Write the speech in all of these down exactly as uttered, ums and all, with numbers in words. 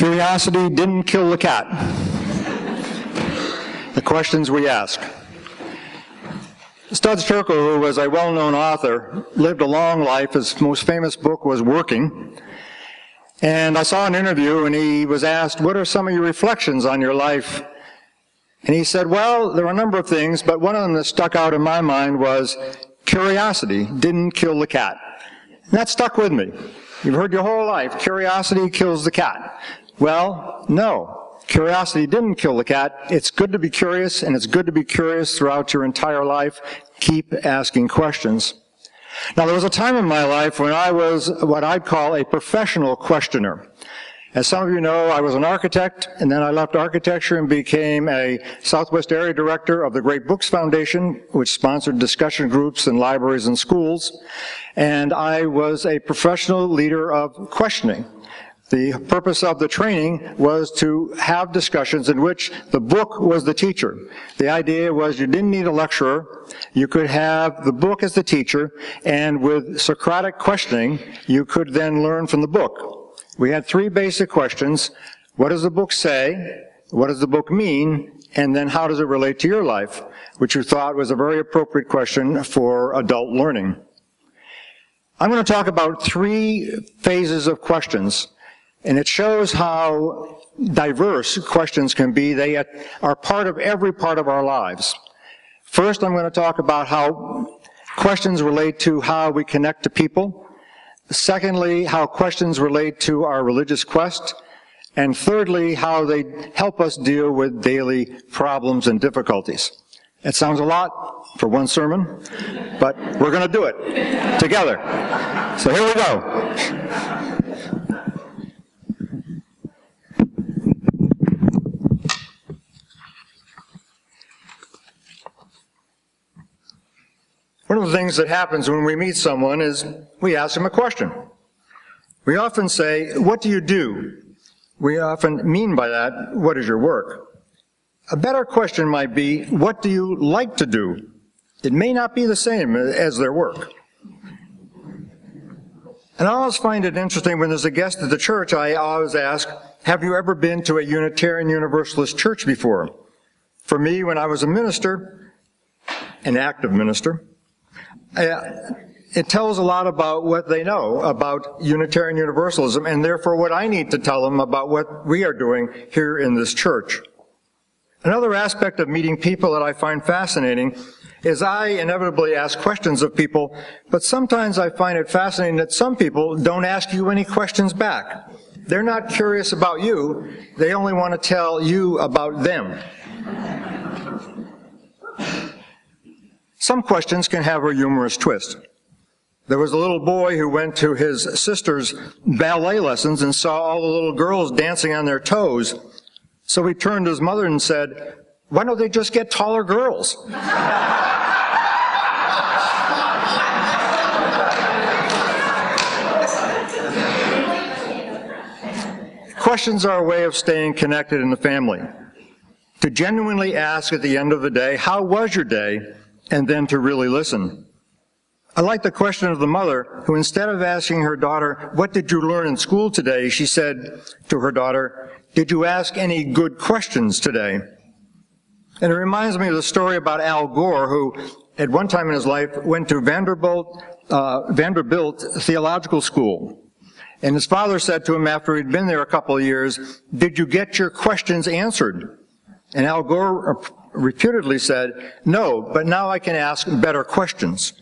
Curiosity didn't kill the cat. The questions we ask. Studs Terkel, who was a well-known author, lived a long life. His most famous book was Working. And I saw an interview, and he was asked, what are some of your reflections on your life? And he said, well, there are a number of things, but one of them that stuck out in my mind was, curiosity didn't kill the cat. And that stuck with me. You've heard your whole life, curiosity kills the cat. Well, no, curiosity didn't kill the cat. It's good to be curious, and it's good to be curious throughout your entire life. Keep asking questions. Now, there was a time in my life when I was what I'd call a professional questioner. As some of you know, I was an architect, and then I left architecture and became a Southwest Area Director of the Great Books Foundation, which sponsored discussion groups in libraries and schools. And I was a professional leader of questioning. The purpose of the training was to have discussions in which the book was the teacher. The idea was you didn't need a lecturer. You could have the book as the teacher, and with Socratic questioning, you could then learn from the book. We had three basic questions. What does the book say? What does the book mean? And then how does it relate to your life? Which you thought was a very appropriate question for adult learning. I'm going to talk about three phases of questions. And it shows how diverse questions can be. They are part of every part of our lives. First, I'm going to talk about how questions relate to how we connect to people. Secondly, how questions relate to our religious quest. And thirdly, how they help us deal with daily problems and difficulties. It sounds a lot for one sermon, but we're going to do it together. So here we go. One of the things that happens when we meet someone is we ask them a question. We often say, what do you do? We often mean by that, what is your work? A better question might be, what do you like to do? It may not be the same as their work. And I always find it interesting when there's a guest at the church, I always ask, have you ever been to a Unitarian Universalist church before? For me, when I was a minister, an active minister, Uh, it tells a lot about what they know about Unitarian Universalism, and therefore what I need to tell them about what we are doing here in this church. Another aspect of meeting people that I find fascinating is I inevitably ask questions of people, but sometimes I find it fascinating that some people don't ask you any questions back. They're not curious about you, they only want to tell you about them. Some questions can have a humorous twist. There was a little boy who went to his sister's ballet lessons and saw all the little girls dancing on their toes. So he turned to his mother and said, why don't they just get taller girls? Questions are a way of staying connected in the family. To genuinely ask at the end of the day, how was your day? And then to really listen. I like the question of the mother who, instead of asking her daughter, what did you learn in school today, she said to her daughter, did you ask any good questions today? And it reminds me of the story about Al Gore, who at one time in his life went to Vanderbilt, uh, Vanderbilt Theological School. And his father said to him after he'd been there a couple of years, did you get your questions answered? And Al Gore reputedly said, no, but now I can ask better questions.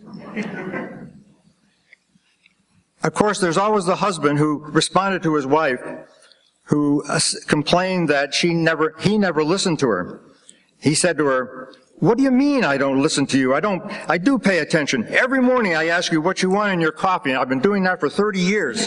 Of course, there's always the husband who responded to his wife, who complained that she never, he never listened to her. He said to her, what do you mean I don't listen to you? I don't, I do pay attention. Every morning I ask you what you want in your coffee, and I've been doing that for thirty years.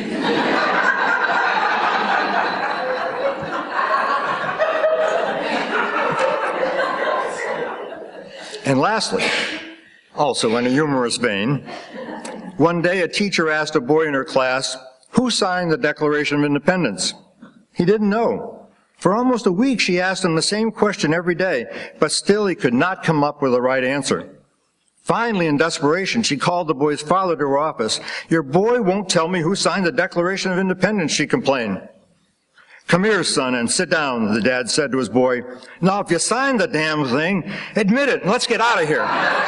And lastly, also in a humorous vein, one day a teacher asked a boy in her class, who signed the Declaration of Independence? He didn't know. For almost a week she asked him the same question every day, but still he could not come up with the right answer. Finally, in desperation, she called the boy's father to her office. Your boy won't tell me who signed the Declaration of Independence, she complained. "Come here, son, and sit down," the dad said to his boy. "Now, if you signed the damn thing, admit it, and let's get out of here."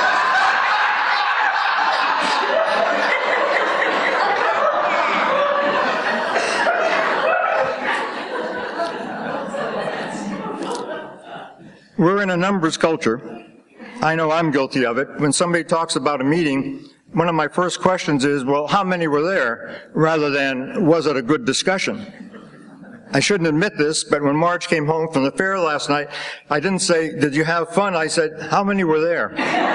We're in a numbers culture. I know I'm guilty of it. When somebody talks about a meeting, one of my first questions is, well, how many were there, rather than, was it a good discussion? I shouldn't admit this, but when Marge came home from the fair last night, I didn't say, "Did you have fun?" I said, "How many were there?"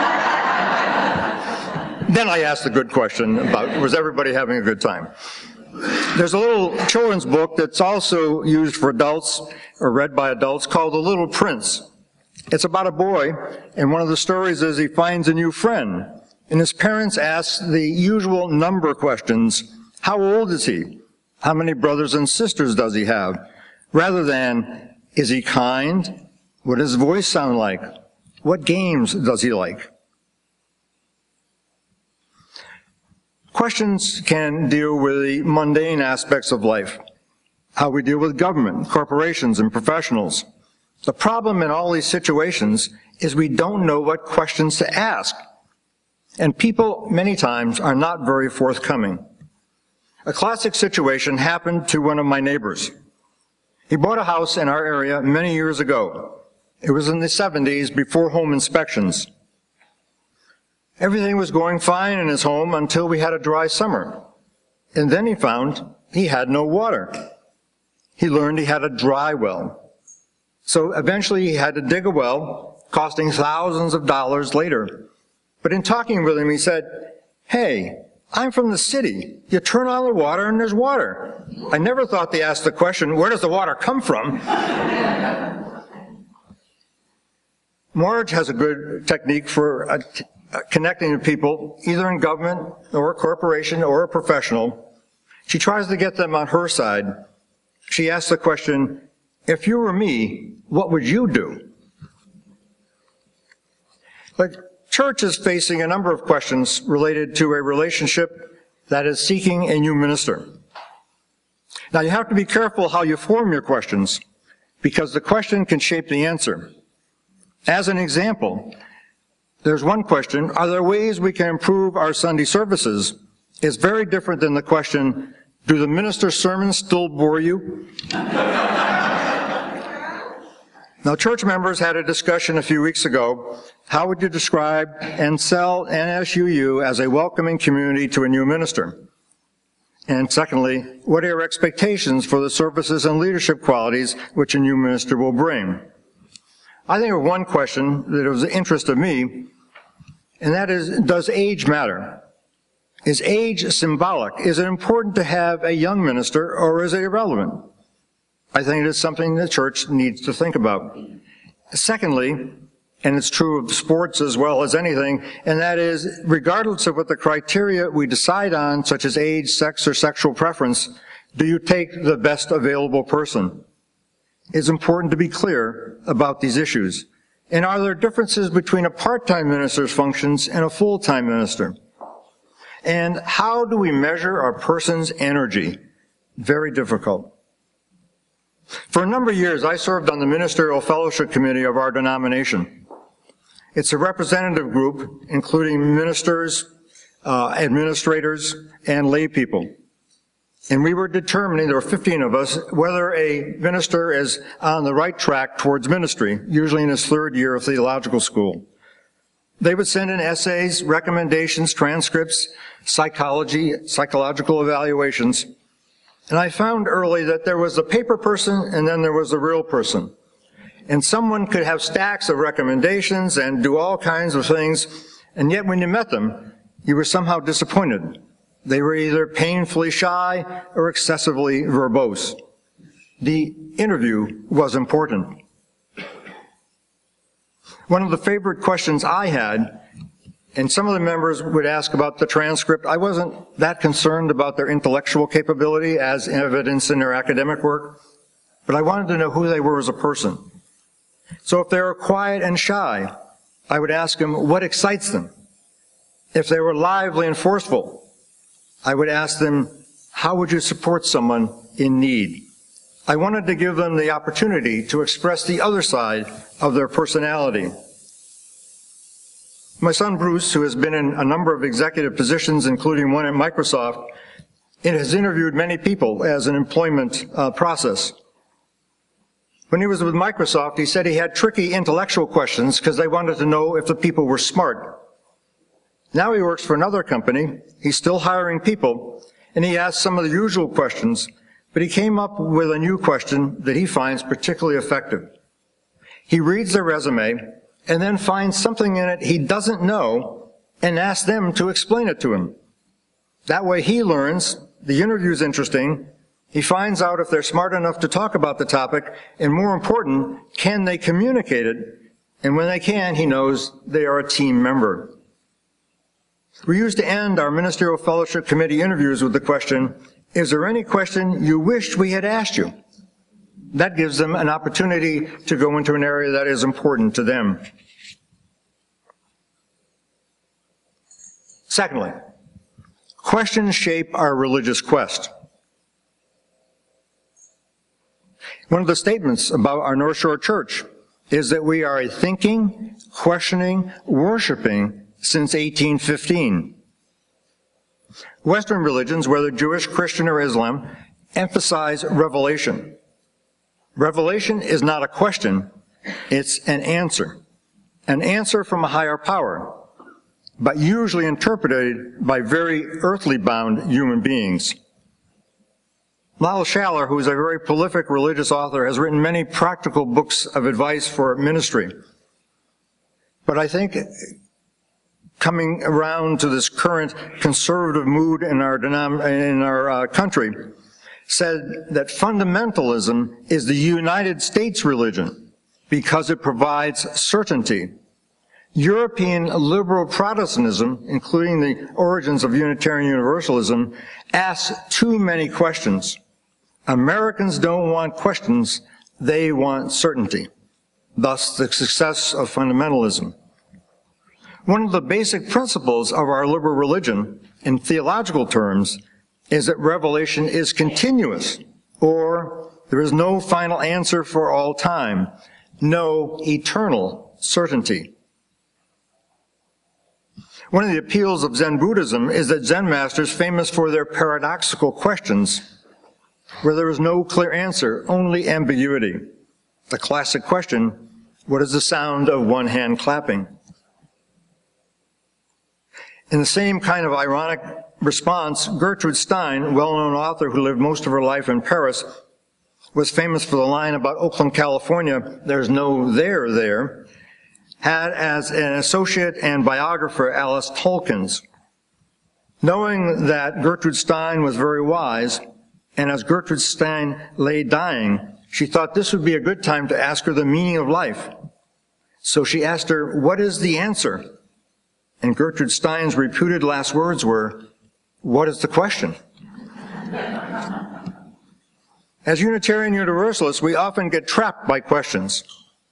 Then I asked the good question about, was everybody having a good time? There's a little children's book that's also used for adults, or read by adults, called The Little Prince. It's about a boy, and one of the stories is he finds a new friend, and his parents ask the usual number questions. How old is he? How many brothers and sisters does he have? Rather than, is he kind? What does his voice sound like? What games does he like? Questions can deal with the mundane aspects of life, how we deal with government, corporations, and professionals. The problem in all these situations is we don't know what questions to ask. And people, many times, are not very forthcoming. A classic situation happened to one of my neighbors. He bought a house in our area many years ago. It was in the seventies, before home inspections. Everything was going fine in his home until we had a dry summer. And then he found he had no water. He learned he had a dry well. So eventually he had to dig a well, costing thousands of dollars later. But in talking with him, he said, "Hey, I'm from the city. You turn on the water and there's water. I never thought they asked the question, where does the water come from?" Marge has a good technique for uh, uh, connecting to people, either in government or a corporation or a professional. She tries to get them on her side. She asks the question, "If you were me, what would you do?" But church is facing a number of questions related to a relationship that is seeking a new minister. Now, you have to be careful how you form your questions, because the question can shape the answer. As an example, there's one question, are there ways we can improve our Sunday services? It's very different than the question, do the minister's sermons still bore you? Now, church members had a discussion a few weeks ago. How would you describe and sell N S U U as a welcoming community to a new minister? And secondly, what are your expectations for the services and leadership qualities which a new minister will bring? I think of one question that was of interest of me, and that is, does age matter? Is age symbolic? Is it important to have a young minister, or is it irrelevant? I think it is something the church needs to think about. Secondly, and it's true of sports as well as anything, and that is, regardless of what the criteria we decide on, such as age, sex, or sexual preference, do you take the best available person? It's important to be clear about these issues. And are there differences between a part-time minister's functions and a full-time minister? And how do we measure a person's energy? Very difficult. For a number of years, I served on the Ministerial Fellowship Committee of our denomination. It's a representative group, including ministers, uh, administrators, and lay people. And we were determining, there were fifteen of us, whether a minister is on the right track towards ministry, usually in his third year of theological school. They would send in essays, recommendations, transcripts, psychology, psychological evaluations. And I found early that there was a paper person and then there was a real person. And someone could have stacks of recommendations and do all kinds of things, and yet when you met them, you were somehow disappointed. They were either painfully shy or excessively verbose. The interview was important. One of the favorite questions I had, and some of the members would ask about the transcript, I wasn't that concerned about their intellectual capability as evidenced in their academic work, but I wanted to know who they were as a person. So if they were quiet and shy, I would ask them what excites them. If they were lively and forceful, I would ask them, how would you support someone in need? I wanted to give them the opportunity to express the other side of their personality. My son Bruce, who has been in a number of executive positions, including one at Microsoft, and has interviewed many people as an employment uh, process. When he was with Microsoft, he said he had tricky intellectual questions because they wanted to know if the people were smart. Now he works for another company, he's still hiring people, and he asks some of the usual questions, but he came up with a new question that he finds particularly effective. He reads their resume and then finds something in it he doesn't know and asks them to explain it to him. That way he learns, the interview's interesting, he finds out if they're smart enough to talk about the topic, and more important, can they communicate it? And when they can, he knows they are a team member. We used to end our Ministerial Fellowship Committee interviews with the question, is there any question you wished we had asked you? That gives them an opportunity to go into an area that is important to them. Secondly, questions shape our religious quest. One of the statements about our North Shore Church is that we are a thinking, questioning, worshiping since eighteen fifteen. Western religions, whether Jewish, Christian, or Islam, emphasize revelation. Revelation is not a question, it's an answer. An answer from a higher power, but usually interpreted by very earthly bound human beings. Lyle Schaller, who is a very prolific religious author, has written many practical books of advice for ministry. But I think coming around to this current conservative mood in our, in our uh, country, said that fundamentalism is the United States religion because it provides certainty. European liberal Protestantism, including the origins of Unitarian Universalism, asks too many questions. Americans don't want questions, they want certainty. Thus, the success of fundamentalism. One of the basic principles of our liberal religion, in theological terms, is that revelation is continuous, or there is no final answer for all time, no eternal certainty. One of the appeals of Zen Buddhism is that Zen masters, famous for their paradoxical questions, where there is no clear answer, only ambiguity. The classic question, what is the sound of one hand clapping? In the same kind of ironic response, Gertrude Stein, well-known author who lived most of her life in Paris, was famous for the line about Oakland, California, there's no there there, had as an associate and biographer Alice Tolkins. Knowing that Gertrude Stein was very wise, and as Gertrude Stein lay dying, she thought this would be a good time to ask her the meaning of life. So she asked her, what is the answer? And Gertrude Stein's reputed last words were, what is the question? As Unitarian Universalists, we often get trapped by questions.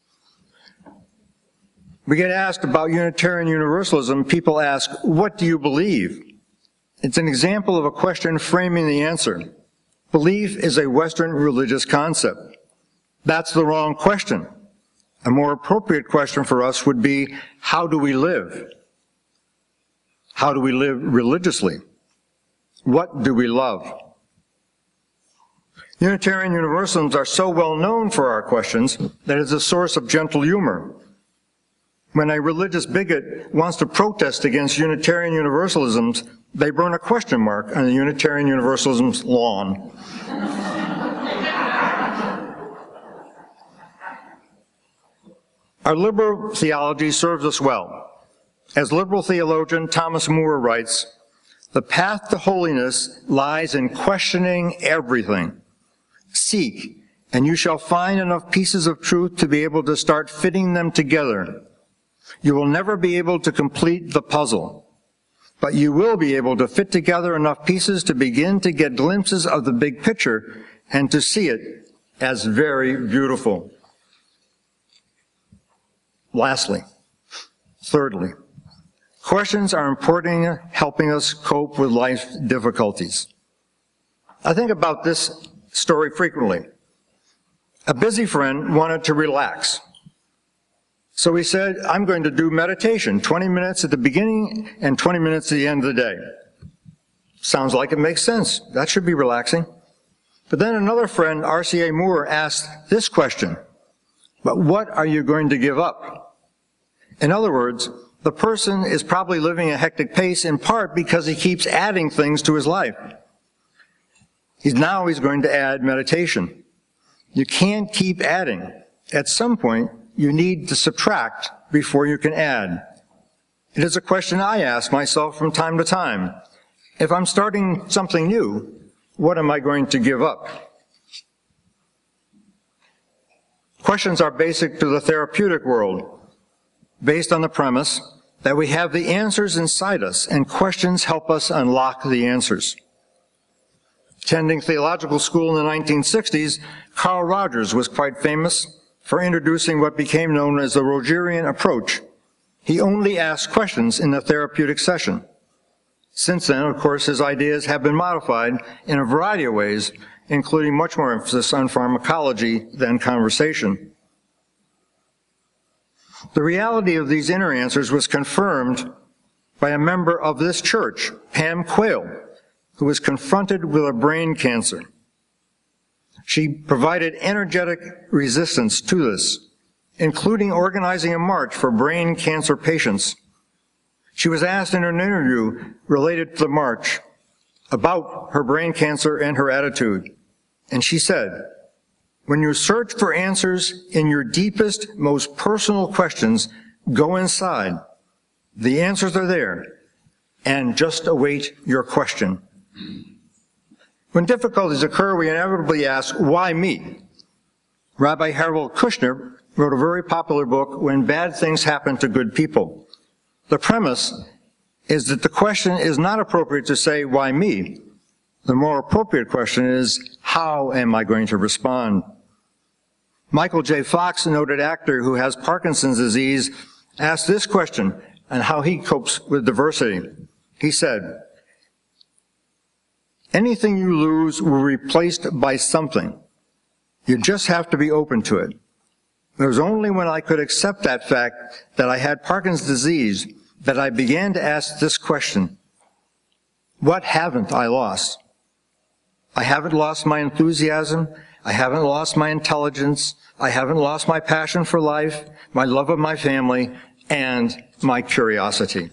We get asked about Unitarian Universalism, people ask, what do you believe? It's an example of a question framing the answer. Belief is a Western religious concept. That's the wrong question. A more appropriate question for us would be, how do we live? How do we live religiously? What do we love? Unitarian Universalists are so well known for our questions that it's a source of gentle humor. When a religious bigot wants to protest against Unitarian Universalisms, they burn a question mark on the Unitarian Universalism's lawn. Our liberal theology serves us well. As liberal theologian Thomas Moore writes, the path to holiness lies in questioning everything. Seek, and you shall find enough pieces of truth to be able to start fitting them together. You will never be able to complete the puzzle, but you will be able to fit together enough pieces to begin to get glimpses of the big picture and to see it as very beautiful. Lastly, thirdly, questions are important in helping us cope with life's difficulties. I think about this story frequently. A busy friend wanted to relax. So he said, I'm going to do meditation, twenty minutes at the beginning and twenty minutes at the end of the day. Sounds like it makes sense. That should be relaxing. But then another friend, R C A Moore, asked this question, but what are you going to give up? In other words, the person is probably living a hectic pace in part because he keeps adding things to his life. He's now he's going to add meditation. You can't keep adding. At some point, you need to subtract before you can add. It is a question I ask myself from time to time. If I'm starting something new, what am I going to give up? Questions are basic to the therapeutic world, based on the premise that we have the answers inside us, and questions help us unlock the answers. Attending theological school in the nineteen sixties, Carl Rogers was quite famous for introducing what became known as the Rogerian approach. He only asked questions in the therapeutic session. Since then, of course, his ideas have been modified in a variety of ways, including much more emphasis on pharmacology than conversation. The reality of these inner answers was confirmed by a member of this church, Pam Quayle, who was confronted with a brain cancer. She provided energetic resistance to this, including organizing a march for brain cancer patients. She was asked in an interview related to the march about her brain cancer and her attitude. And she said, when you search for answers in your deepest, most personal questions, go inside. The answers are there, and just await your question. When difficulties occur, we inevitably ask, why me? Rabbi Harold Kushner wrote a very popular book, When Bad Things Happen to Good People. The premise is that the question is not appropriate to say, why me? The more appropriate question is, how am I going to respond? Michael J. Fox, a noted actor who has Parkinson's disease, asked this question on how he copes with diversity. He said, anything you lose will be replaced by something. You just have to be open to it. It was only when I could accept that fact that I had Parkinson's disease that I began to ask this question. What haven't I lost? I haven't lost my enthusiasm. I haven't lost my intelligence. I haven't lost my passion for life, my love of my family, and my curiosity.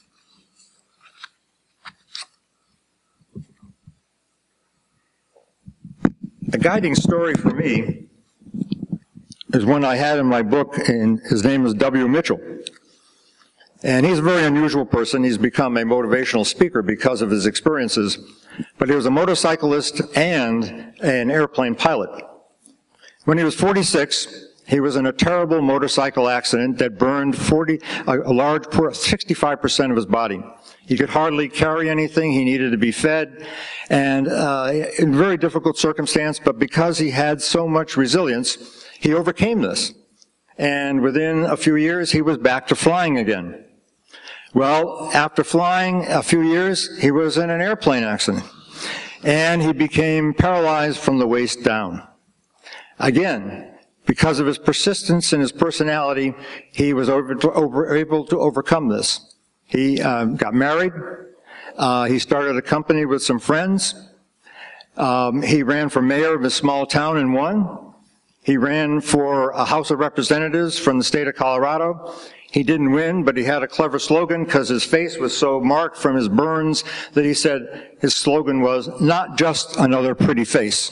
A guiding story for me is one I had in my book, and his name is W. Mitchell. And he's a very unusual person. He's become a motivational speaker because of his experiences. But he was a motorcyclist and an airplane pilot. When he was forty-six, he was in a terrible motorcycle accident that burned forty, a, a large, sixty-five percent of his body. He could hardly carry anything. He needed to be fed. And uh, in very difficult circumstance, but because he had so much resilience, he overcame this. And within a few years, he was back to flying again. Well, after flying a few years, he was in an airplane accident. And he became paralyzed from the waist down. Again, because of his persistence and his personality, he was over to, over, able to overcome this. He uh, got married. Uh, he started a company with some friends. Um, he ran for mayor of a small town and won. He ran for a House of Representatives from the state of Colorado. He didn't win, but he had a clever slogan because his face was so marked from his burns that he said his slogan was, not just another pretty face.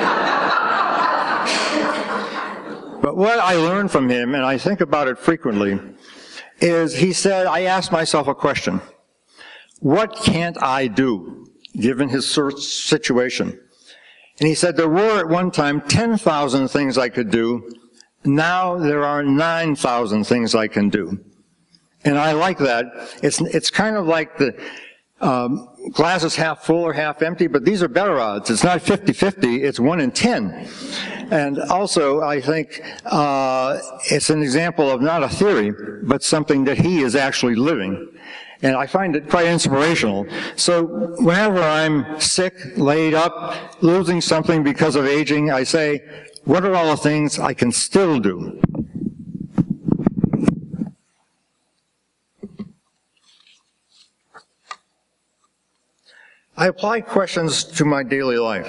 But what I learned from him, and I think about it frequently, is he said, I asked myself a question. What can't I do, given his situation? And he said, there were at one time ten thousand things I could do. Now there are nine thousand things I can do. And I like that. It's, it's kind of like the um, glass is half full or half empty, but these are better odds. It's not fifty fifty, it's one in ten. And also, I think uh, it's an example of not a theory, but something that he is actually living. And I find it quite inspirational. So whenever I'm sick, laid up, losing something because of aging, I say, what are all the things I can still do? I apply questions to my daily life.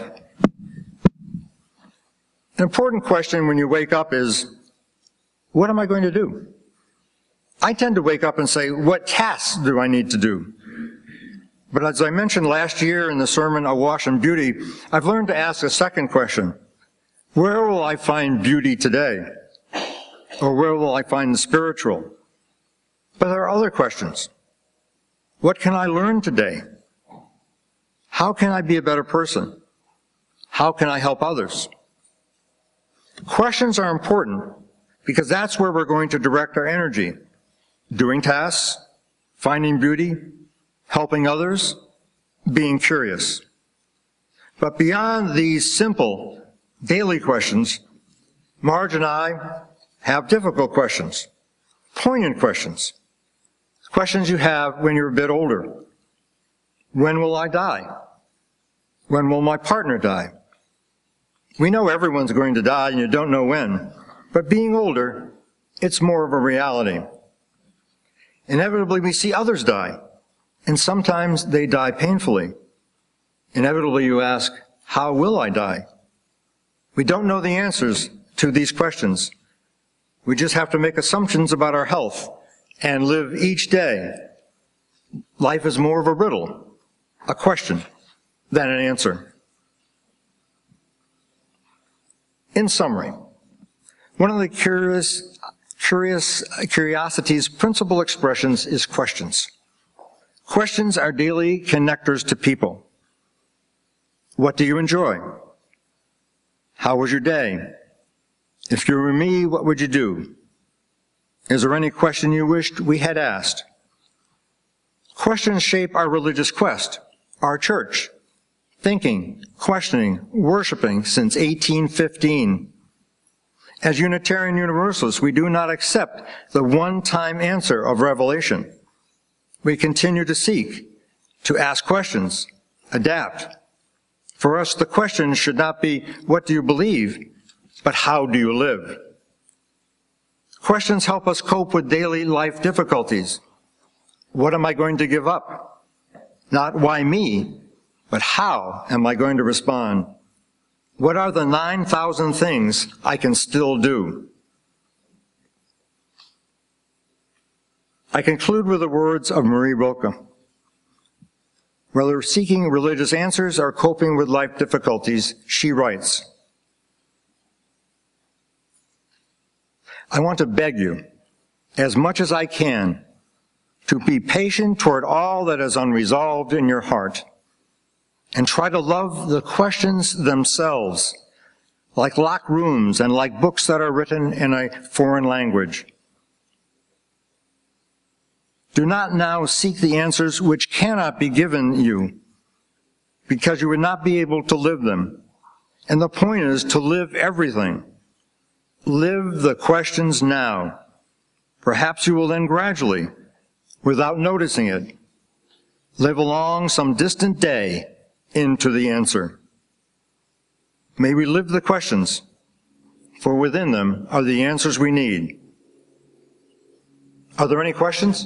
An important question when you wake up is, what am I going to do? I tend to wake up and say, what tasks do I need to do? But as I mentioned last year in the sermon, Awash in Beauty, I've learned to ask a second question. Where will I find beauty today? Or where will I find the spiritual? But there are other questions. What can I learn today? How can I be a better person? How can I help others? Questions are important because that's where we're going to direct our energy. Doing tasks, finding beauty, helping others, being curious. But beyond these simple daily questions, Marge and I have difficult questions, poignant questions, questions you have when you're a bit older. When will I die? When will my partner die? We know everyone's going to die and you don't know when, but being older, it's more of a reality. Inevitably, we see others die, and sometimes they die painfully. Inevitably, you ask, how will I die? We don't know the answers to these questions. We just have to make assumptions about our health and live each day. Life is more of a riddle, a question, than an answer. In summary, one of the curious, curious curiosity's principal expressions is questions. Questions are daily connectors to people. What do you enjoy? How was your day? If you were me, what would you do? Is there any question you wished we had asked? Questions shape our religious quest, our church, thinking, questioning, worshiping since eighteen fifteen. As Unitarian Universalists, we do not accept the one-time answer of revelation. We continue to seek, to ask questions, adapt. For us, the question should not be, what do you believe, but how do you live? Questions help us cope with daily life difficulties. What am I going to give up? Not why me, but how am I going to respond? What are the nine thousand things I can still do? I conclude with the words of Marie Rilke. Whether seeking religious answers or coping with life difficulties, she writes, I want to beg you, as much as I can, to be patient toward all that is unresolved in your heart, and try to love the questions themselves, like locked rooms and like books that are written in a foreign language. Do not now seek the answers which cannot be given you, because you would not be able to live them. And the point is to live everything. Live the questions now. Perhaps you will then gradually, without noticing it, live along some distant day into the answer. May we live the questions, for within them are the answers we need. Are there any questions?